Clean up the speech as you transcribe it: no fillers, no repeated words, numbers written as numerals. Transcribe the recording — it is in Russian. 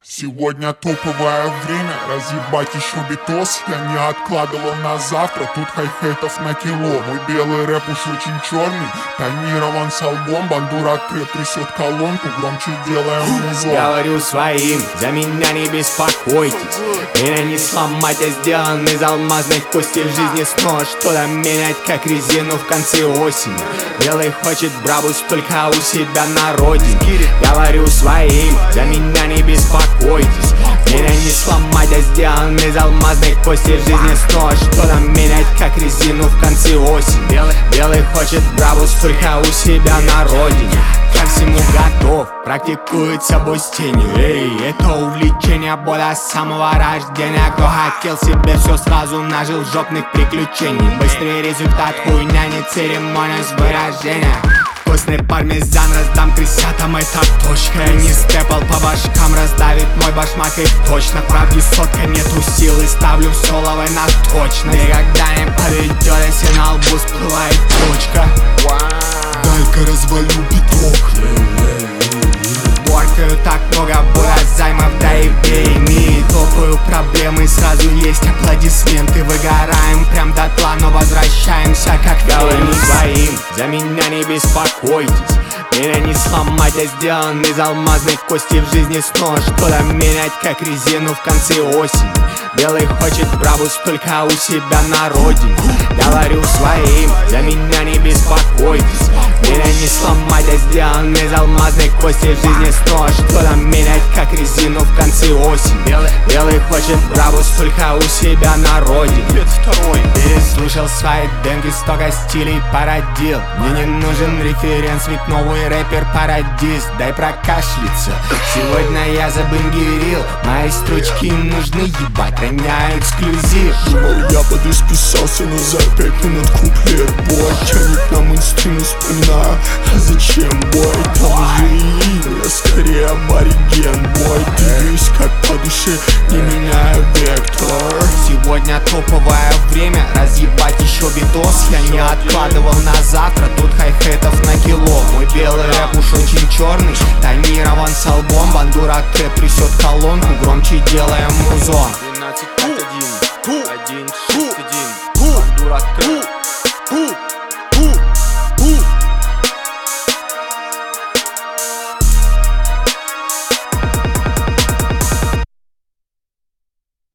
Сегодня топовое время, разъебать еще битос. Я не откладывал на завтра, тут хай-хейтов на кило. Мой белый рэп уж очень черный, тонирован с албом. Бандура трясет колонку, громче делаем музон. Говорю своим, за меня не беспокойтесь. Меня не сломать, я сделан из алмазных костей. В жизни снова что-то менять, как резину в конце осени. Белый хочет брабус только у себя на родине. Говорю своим, за меня не беспокойтесь. Меня не сломать, я сделан из алмазных костей. В жизни снова что-то менять, как резину в конце осени. Белый хочет брабус только у себя на родине. Ко всему готов, практикует собой с тенью. Эй, это увлечение было с самого рождения. Кто хотел себе все сразу нажил жопных приключений. Быстрый результат, хуйня, не церемония с выражения. Вкусный пармезан раздам крысятам, это точка. Я не степал по башкам, раздавит мой башмак и точно. Правде сотка, нету силы, ставлю в соловой на точно. Никогда не подойдет, если на лбу всплывает точка. Дай-ка развалю биток. Боркаю так много было займов, да и войны. Топаю проблемы, сразу есть аплодисменты. Выгораем прям дотла, но возвращаемся как говорю своим, за меня не беспокойтесь. Меня не сломать, я сделан из алмазных костей. В жизни снова что-то менять, как резину в конце осени. Белый хочет брабус только у себя на родине. Говорю своим, за меня не беспокойтесь. Меня не сломать, я сделан из алмазных костей. В жизни снова что-то менять, как резину в конце осени. Белый хочет брабус только у себя на родине. Переслушал свои демки, столько стилей породил. Мне не нужен референс, ведь новый рэпер пародист. Дай прокашляться, сегодня я забангерил. Мои строчки нужны, ебать, роняю эксклюзив. Думал, я подисписался, но за 5 минут куплет. Бой тянет на мейнстрим, вспоминаю, а зачем, бой? Там же и я скорее абориген. Бой, двигаюсь как по душе, не меняя вектор. Сегодня топовое время, разъебать еще битос. Я не откладывал на завтра, тут хай-хетов на кило. Мой белый рэп уж очень черный, тонирован с албом. Бандура трясет колонку, громче делаем музон. 12-1